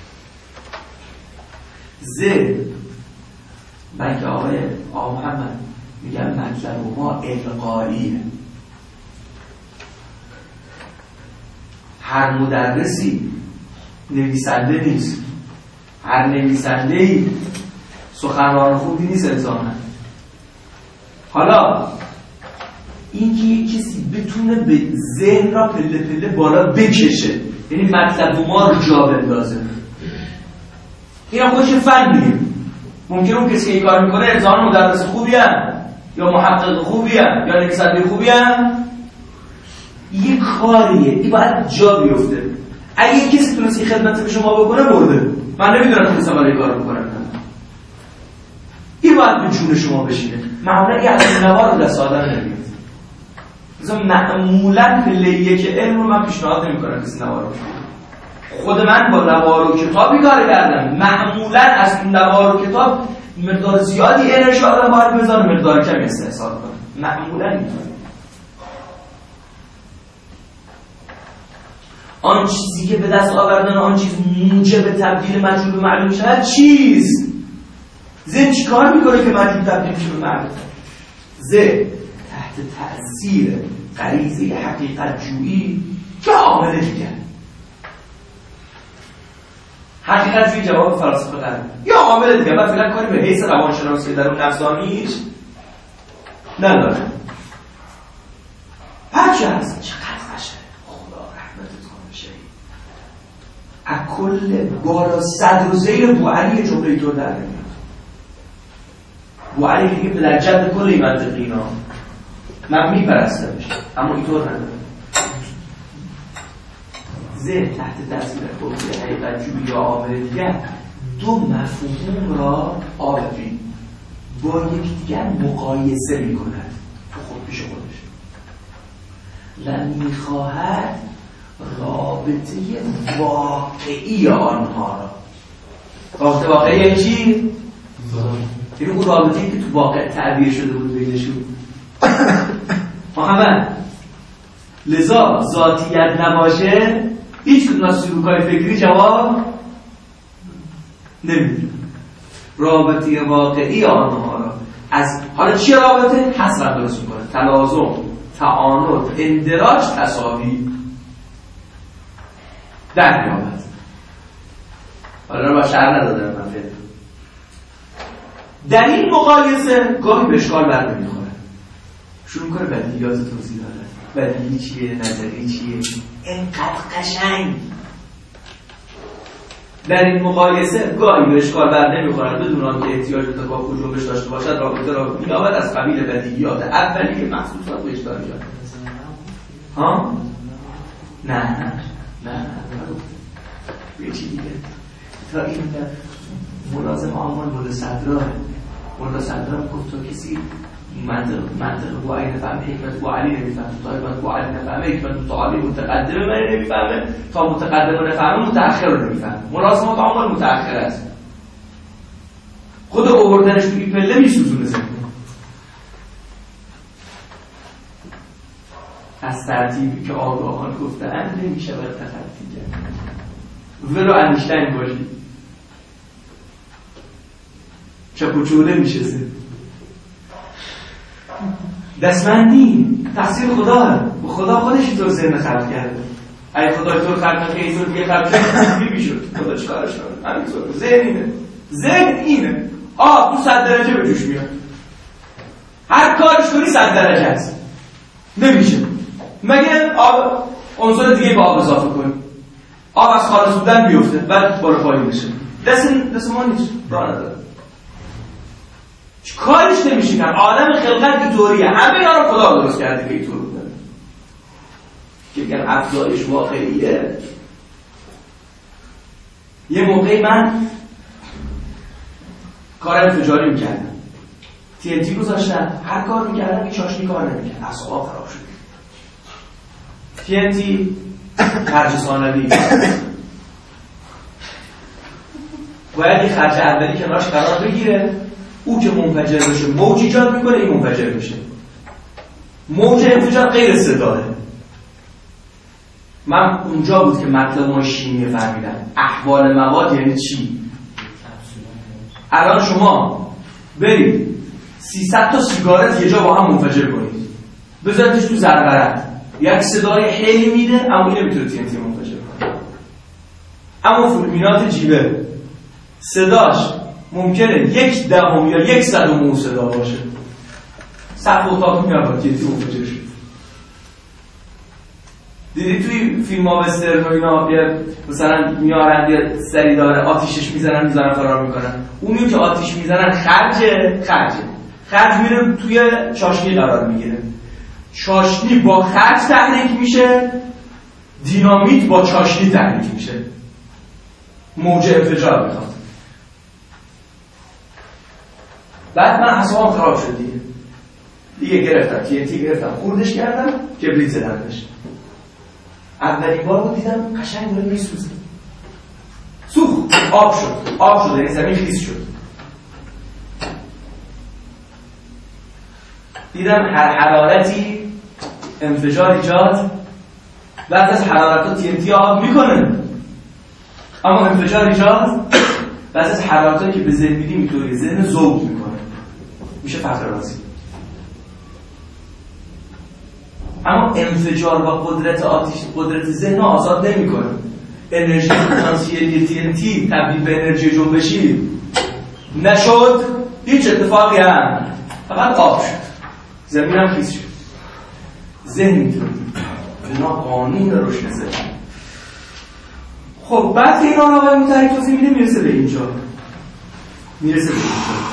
ذهن بلکه آقای آقا محمد میگن مطلب ما القاییه. هر مدرسی نویسنده نیست، هر نویسنده‌ای سخنران خوبی نیست الزاماً. حالا اینکه یک کسی بتونه به ذهن را پله پله بالا بکشه، یعنی مطلب ما رو جا بندازه، اینا خودش فنیه. ممکنه اون کسی که این کار میکنه الزاماً مدرس خوبی هم یا محقق خوبی هم یا نویسنده خوبی هم، یه کاریه این باید جا بیفته. اگه یک کسی تونست این خدمت به شما بکنه برده، من نمیدونم تونستم برای کار بکنم، این باید به جون شما بشینه. معمولا این از نوار رو دست آدم نمیاد. مثلا معمولا پلیه که علم رو من پیشنهاد نمیکنم کسی نوار رو خود من با نوار و کتابی کار کردم. معمولا از این نوار و کتاب مقدار زیادی انرژی آدم باید بذاره، مقدار کمی استحصال کنه. معمولا اینطوره. آن چیزی که به دست آوردن آن چیز موجب تبدیل مجهول به معلوم شود چیست؟ ذهن چی کار میکنه که مجهول تبدیل میشه به معلوم؟ ذهن تحت تأثیر غریزه حقیقت جویی که عامل دیگر. حقیقت جویی جواب فلسفه قراره یا عامل دیگر. من فعلا کاری به حیث روانشناسی درون نفسانیش نداره. بچه هست چقدر قشنگ، خدا رحمتت کنه شهید. از کل بالا صدر و زیر بوعلی جمله اینطور در نمیاد. بوعلی دیگه پدر جد کل این منطقی ها، من میپرستمش اما اینطور نداره. ذهن تحت تاثیر قوه حقیقت جویی یا عامل دیگر دو مفهوم را آبی با یکدیگر مقایسه میکند تو خود پیش خودش و میخواهد رابطه واقعی آنها را. رابطه واقعی یعنی چی؟ یعنی اون رابطه‌ای که تو واقع تعبیر شده بود بینشون. محمد لذا ذاتیت نباشه هیچ کدوم از سلوک‌های فکری جواب نمیده. رابطه واقعی آنها را از حالا چی رابطه؟ حسب درست میکنه. تلازم، تعانت، اندراج، تساوی در میابد. حالا را با شرح نداده من فیلم. در این مقایسه گاهی به اشکال بر نمیخوره. شروع کنه بدیهیات توضیح داره. بدیهی چیه؟ نظری چیه؟ اینقدر قشنگ. در این مقایسه گاهی به اشکال بر نمیخورن بدون آنکه احتیاج به تکاپل جنبش داشته باشد رابطه را می‌یابد از قبیل بدیهیات اولیه محسوسات و اجتماعیات. ها؟ نه نه نه نه یه چی دیگه تا این ملازم آمان مول صدراه مول صدراه گفت تو کسی منطق منطق با عین فهم حکمت با علی نمیفهمه تا حکمت با علی نفهمه حکمت با علی متقدمه من نمیفهمه تا متقدمه نفهمه متأخر رو نمیفهمه. ملازمات آمان متأخر است. خود آوردنش تو این پله میسوزونه زمین. از ترتیبی که آگاهان گفته‌اند نمیشه باید تخطی کرد. ولو انیشتین باشی چپ و چوله میشه زد. دستمندی تقصیر خدا و خدا خودش اینطور ذهن خلق کرده. اگه خدا اینطور خلق نکنه اینطور دیگه خلق کرده میشد. خدا چیکارش کنه؟ همینطور ذهن اینه. ذهن اینه. آب تو صد درجه به جوش میاد. هر کارش کنی صد درجه است. نمیشه. مگه آب عنصر دیگه با آب اضافه کنی. آب از خارج بودن بیفته بعد بالا پایین میشه. دست دست ما نیست. راه نداره. کارش نمیشه کرد. عالم خلقت اینطوریه. همه اینا رو خدا درست کرده که اینطور بوده. که میگن افزایش واقعیه. یه موقعی من کارم تجاری میکردم. تی ان تی گذاشتم. هر کار میکردم این چاشنی کار نمیکرد. اعصابم خراب شد. تی ان تی خرج ثانوی. باید این خرج اولی کنارش قرار بگیره. او که منفجر بشه موج ایجاد میکنه این منفجر بشه. موج انفجار غیر صداه. من اونجا بود که مطلب ما شیمی فهمیدم. احوال مواد یعنی چی؟ الان شما برید سیصد تا سیگارت یه جا با هم منفجر کنید بذاریدش تو زرورق یک صدای خیلی میده اما این نمیتونه تی ان تی منفجر کنه. اما فولمینات جیبه صداش ممکنه یک دهم یا یک صدم اون صدا باشه. سقف اتاق میاد با تی ان تی منفجر شد. دیدی توی فیلم ها وسترن و اینا مثلا میارن یه سری داره آتیشش میزنن میزنن فرار میکنن. اونی که آتیش میزنن خرجه خرجه خرج میره توی چاشنی قرار میگیره. چاشنی با خرج تحریک میشه. دینامیت با چاشنی تحریک میشه. موج انفجار میخواد. بعد من حسابم خراب شد دیگه دیگه گرفتم تی ان تی گرفتم خوردش کردم کبریت زدمش. اولین بار بود دیدم قشنگ داره میسوزه. سوخت آب شد آب شد یعنی زمین خیس شد. دیدم هر حرارتی انفجار ایجاد بعد از حرارت تی ان تی آب میکنه اما انفجار ایجاد بعد از حرارتی که به ذهن میدی میتونه ذهن ذوق میکنه میشه فقر رازی. اما انفجار و قدرت آتش قدرت ذهن آزاد نمیکنه. انرژی پتانسیلی تی ان تی تبدیل به انرژی جنبشی نشد هیچ اتفاقی هم فقط آب شد زمین هم خیس شد. ذهن اینطوری اینا قانون روشن ذهن. خب بعد که اینا رو آقای متحری توضیح میده میرسه به اینجا میرسه به اینجا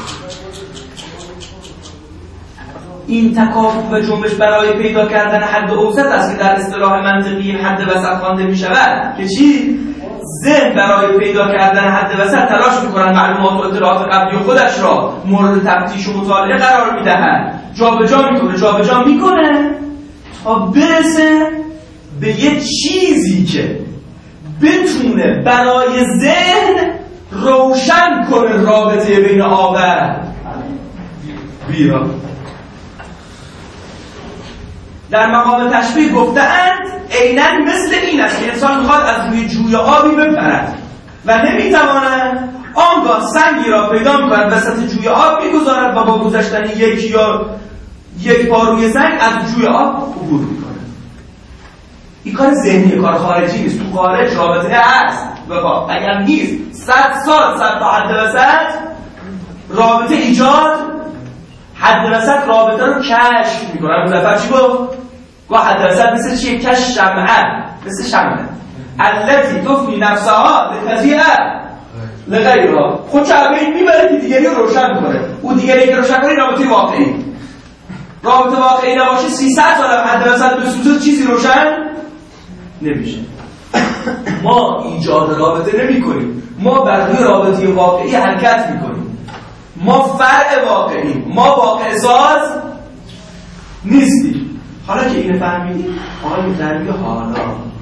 این تکاپل و جنبش برای پیدا کردن حد اوسط است که در اصطلاح منطقی حد وسط خوانده می شود که چی؟ ذهن برای پیدا کردن حد وسط تلاش میکنن معلومات و اطلاعات قبلی خودش را مورد تفتیش و مطالعه قرار میدهند. جابجا میکنه جابجا میکنه تا برسه به یه چیزی که بتونه برای ذهن روشن کنه رابطه بین آب و بیا. در مقام تشبیه گفته‌اند عیناً مثل این است که انسان میخواد از روی جوی آبی بپرد و نمیتواند، آنگاه سنگی را پیدا میکند وسط جوی آب میگذارد و با گذاشتن یک یا یک پا روی سنگ از جوی آب عبور میکند. این کار ذهنی، کار خارجی نیست. تو خارج رابطه هست، بخواه اگر نیست صد سال صد تا حد وسط رابطه ایجاد، حد وسط رابطه رو کشف میکنه. همون دفعه چی گفت؟ گفت حد وسط مثل چیه؟ کش شمعه، مثل شمعه التي تفنی نفسها لتضیء لغیرها. خود شمعه این میبره که دیگری رو روشن کنه. او دیگری که روشن کنه رابطه واقعی. رابطه واقعی نباشه سیصد سال حد وسط بسوزه چیزی روشن نمیشه. ما ایجاد رابطه نمی کنیم، ما بر روی رابطه واقعی حرکت میکنیم. ما فرع واقعی، ما واقع ساز نیستیم. حالا که اینو فهمیدیم، حالا می‌فهمید حالا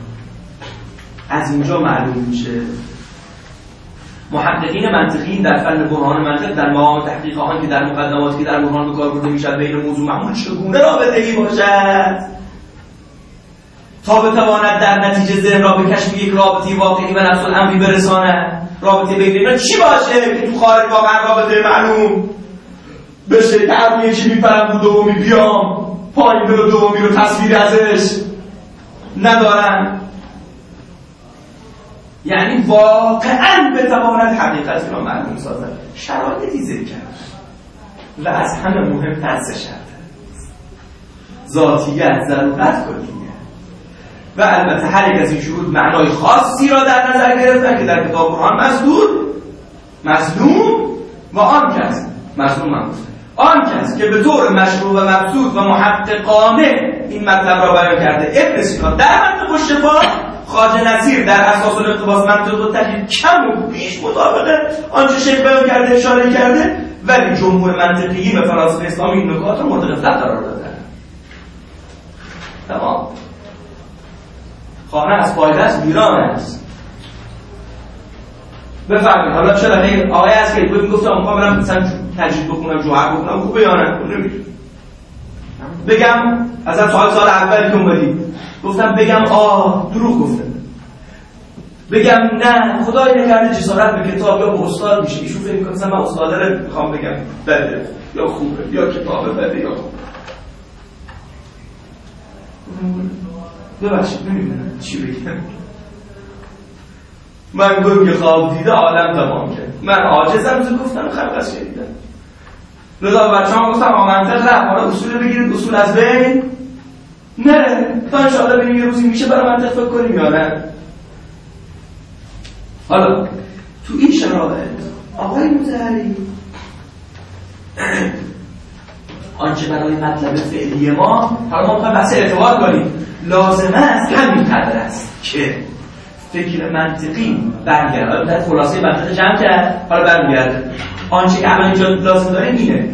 از اینجا معلوم میشه محققین منطقیین در فن برهان منطق در مقام تحقیق آن که در مقدماتی که در برهان به کار برده میشد بین موضوع معمول چگونه رابطه‌ای باشد تا بتواند در نتیجه ذهن را به کشف یک رابطه واقعی و نفس الامری برساند. رابطه بین اینا چی باشه که تو خارج واقعا رابطه معلوم بشه که هر یکی میپرم رو دومی بیام پایین برو دومی رو تصویر ازش ندارن، یعنی واقعا بتواند حقیقت را معلوم سازد. شرایطی ذکر کرد و از همه مهمتر سه شرط: ذاتیت، ضرورت، کلیت. و البته هر یک از این شروط معنای خاصی را در نظر گرفتن که در کتاب برهان مصدور، مظلوم و آن کس مظلوم هم گفته آن کس که به طور مشروع و مبسوط و محققانه این مطلب را بیان کرده. ابن سینا در منطق الشفا، خواجه نصیر در اساس الاقتباس منطق و تحلیل کم و بیش مطابقه آنچه شیخ بیان کرده اشاره کرده، ولی جمهور منطقیین و فلاسفه اسلامی این نکات را مورد غفلت قرار دادن. تمام. خانه از پایده است ویران است. بفرمایید حالا چرا هی آقای از که بهم گفتم میخوام برم مثلا تجدید بکنم، جوهر بکنم، خوبه یا نه؟ نمی‌دونم. بگم از سال سال اولی که اومدی گفتم بگم آه دروغ گفتم، بگم نه خدای نکرده جسارت به کتاب یا به استاد میشه. ایشون فکر می‌کنه من استاد رو میخوام بگم بده یا خوبه یا کتاب بده یا خوبه. ببخشید نمیدونم چی بگم. من گفت که خواب دیده عالم تمام کرد. من عاجزم تو گفتم خلق از شدیدم. لذا بچه هم گفتم آمنطق رفت حالا اصول بگیرید، اصول از بین نه تا انشاءالله ببینیم یه روزی میشه برای منطق فکر کنیم یا نه. حالا تو این شرایط آقای مطهری آنچه برای مطلب فعلی ما، حالا ما میخوایم بحث اعتبار کنیم، لازمه است همین قدر است که فکر منطقی برگرد. در خلاصه منطق جمع کرد، حالا برمیگرده آنچه که الان اینجا لازم داره اینه اگه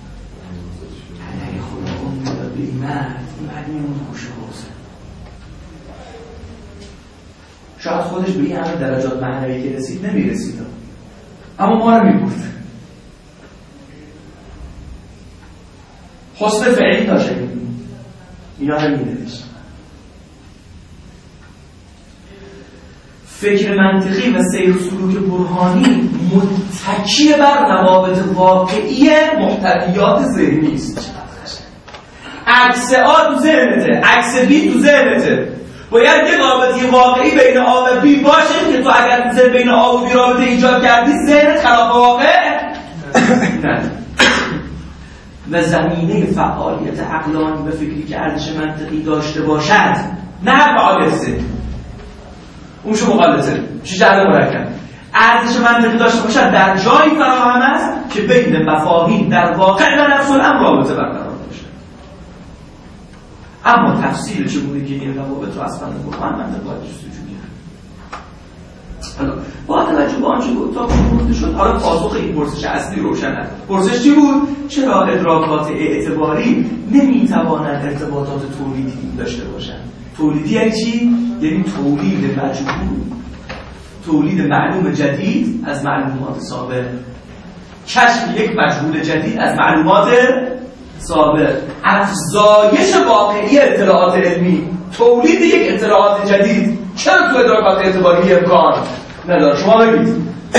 خدا امید به این مرد معنی اون خوشه بازه، شاید خودش به این همه درجات معنوی که رسید نمیرسید اما ما رو میبود. حسن فعلی داشته اینا رو میدهش. فکر منطقی و سیر و سلوک برهانی متکی بر روابط واقعی محتویات ذهنی است. عکس آ تو ذهنته، عکس بی تو ذهنته. باید یه رابطه واقعی بین آ و بی باشه که تو اگر تو ذهن بین آ و بی رابطه ایجاد کردی ذهنت خلاف واقع نه. و زمینه فعالیت عقلانی و فکری که ارزش منطقی داشته باشد، نه فعالیت ذهنی. اون شو مقالطه میشه جهل مرکب. ارزش منطقی داشته باشد در جایی فراهم است که بین مفاهیم در واقع و نفس الامر رابطه برقرار باشه. اما تفسیر چگونه که این روابط رو از فن برهان منطق باید جستجو کرد. حالا با توجه به آنچه تا گفته شد، حالا پاسخ این پرسش اصلی روشن است. پرسش چی بود؟ چرا ادراکات اعتباری نمیتوانند ارتباطات تولیدی داشته باشند؟ تولیدی یعنی چی؟ یعنی تولید مجهول، تولید معلوم جدید از معلومات سابق، کشف یک مجهول جدید از معلومات سابق افزایش واقعی اطلاعات علمی، تولید یک اطلاعات جدید، چرا تو ادراکات اعتباری امکان نداره؟ شما بگید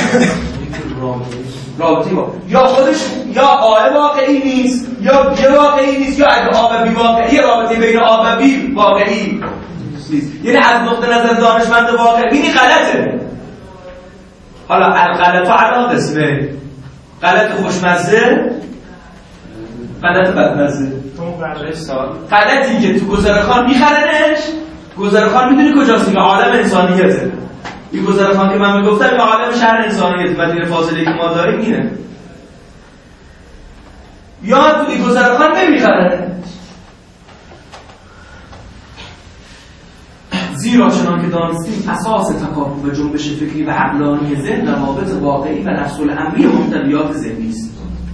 رابطی با یا خودش یا آ واقعی نیست یا بی واقعی نیست، یا اگه آ و بی واقعی رابطه بین آ و بی واقعی نیست. یعنی از نقطه نظر دانشمند واقعی بینی غلطه. حالا الغلط علا قسمه، غلط خوشمزه، غلط بدمزه. غلطی که تو گذرخان میخرنش، گذرخان میدونی کجاست؟ این عالم انسانیته. این گذرخان که من میگفتم این عالم شهر انسانیت، مدینه فاضله که ما داریم اینه. یا تو این گذرخان نمیخرنش، زیرا چنان که دانستیم اساس تکاپو و جنبش فکری و عقلانی ذهن روابط واقعی و نفس الامری محتویات ذهنی است.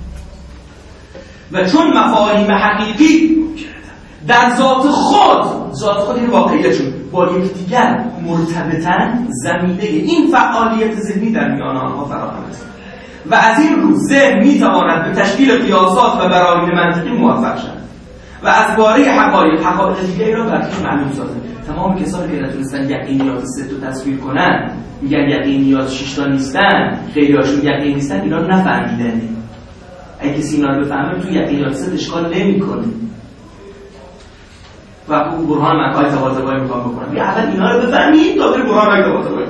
و چون مفاهیم حقیقی در ذات خود ذات خود این واقعیتشون با یکدیگر مرتبطن، زمینه این فعالیت ذهنی در میان آنها فراهم است و از این رو ذهن میتواند به تشکیل قیاسات و براهین منطقی موفق شود و از باره حقایق حقایق دیگری را برکش معلوم سازد. تمام کسانی که نتونستن یقینیات سه تا تصویر کنن میگن یقینیات شش تا نیستن، خیلی هاشون یقین نیستن، اینا رو نفهمیدن. اگه کسی اینا رو بفهمه تو یقینیات سه اشکال نمی‌کنه. و اون برهان مکای توازن‌های میخوام بکنم. یا اول اینا رو بفهمید تا بری برهان مکای توازن‌های.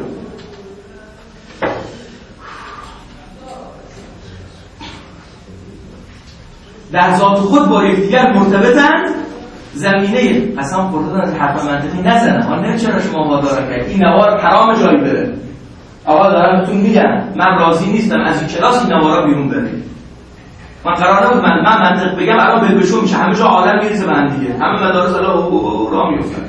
در ذات خود با یکدیگر مرتبطند، زمینه قسم خورده از حرف منطقی نزنه. حالا نه چرا شما وادار کرد این نوار حرام جایی بره. آقا دارم بهتون میگم من راضی نیستم از این کلاس این نوارا بیرون بره. من قرار نبود من من منطق بگم الان به بشو میشه، همه جا عالم میریزه به هم دیگه، همه مدارس الان راه میافتن.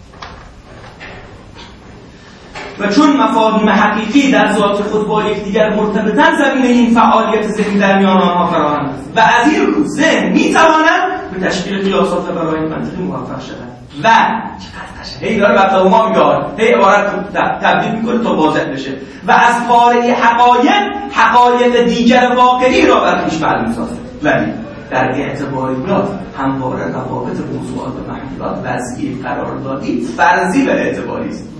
و چون مفاهیم حقیقی در ذات خود با یکدیگر مرتبطن، زمینه این فعالیت ذهنی در میان آنها فراهم است و از این رو ذهن میتواند به تشکیل قیاسات و براهین منطقی موفق شود. و چقدر قشنگ هی داره بعد ما میاد هی عبارت تبدیل میکنه تا واضح بشه و از پاره حقایق حقایق دیگر واقعی را بر پیش معلوم سازد. ولی در اعتباریات همواره روابط موضوعات و محدودات وضعی قراردادی فرضی و اعتباری است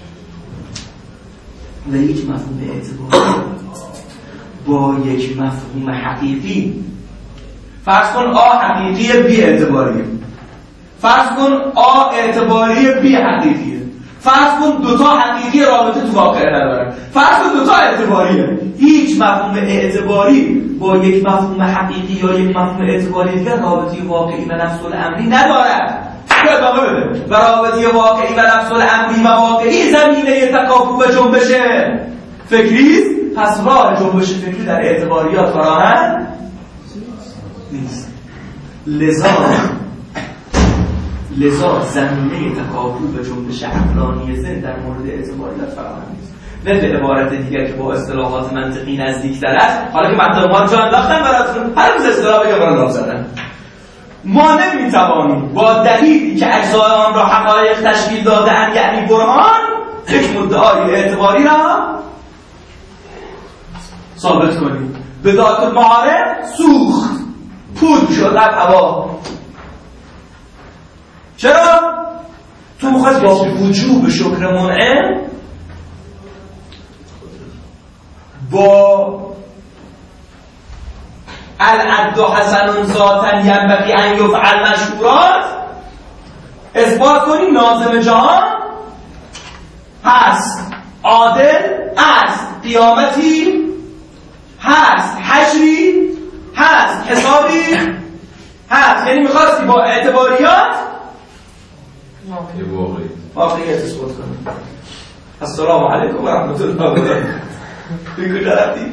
و یک مفهوم اعتباری با یک مفهوم حقیقی، فرض کن آ حقیقی بی اعتباریه، فرض کن آ اعتباری بی حقیقیه، فرض کن دوتا حقیقی رابطه تو واقع ندارن، فرض کن دوتا اعتباریه، هیچ مفهوم اعتباری با یک مفهوم حقیقی یا یک مفهوم اعتباری دیگر رابطه واقعی و نفس الامری ندارد. ادامه بده. و رابطه واقعی و نفس الامری و واقعی زمینه تکاپو و جنبش فکری است، پس راه جنبش فکری در اعتباریات فراهم نیست. لذا لذا زمینه تکاپو و جنبش عقلانی ذهن در مورد اعتباریات فراهم نیست. و به عبارت دیگر که با اصطلاحات منطقی نزدیک‌تر است، حالا که من ما جا انداختم براتون هر روز اصطلاح بگم برای نام زدن، ما نمیتوانیم با دلیلی که اجزای آن را حقایق تشکیل داده‌اند، یعنی برهان، یک مدعای اعتباری را ثابت کنیم. به ذات المعارف سوخت، پود شد در هوا. چرا؟ تو میخواد با وجوب شکر منعم با العد حسن ذاتا ینبغی ان یفعل مشهورات اثبات کنی ناظم جهان هست، عادل است، قیامتی هست، حشری هست، حسابی هست. یعنی میخواستی با اعتباریات واقعیت اثبات کنی. السلام علیکم و رحمت الله و برکاته. بگو جرفتی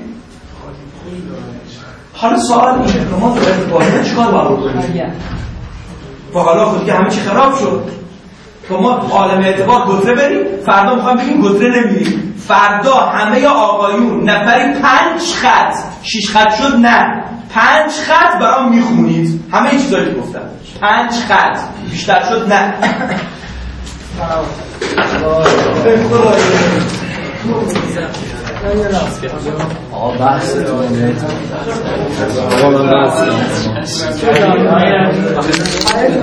حالا سوال میشه که ما تو اعتباریات چیکار باید بکنیم؟ با حالا خود که همه چی خراب شد، تو ما عالم اعتبار گتره بریم، فردا میخوایم بگیم گتره نمیریم. فردا همه آقایون نفری پنج خط، شیش خط شد نه، پنج خط برام میخونید همه این چیزایی که گفتم، پنج خط، بیشتر شد نه. خدا آقا بحث آقا من بحث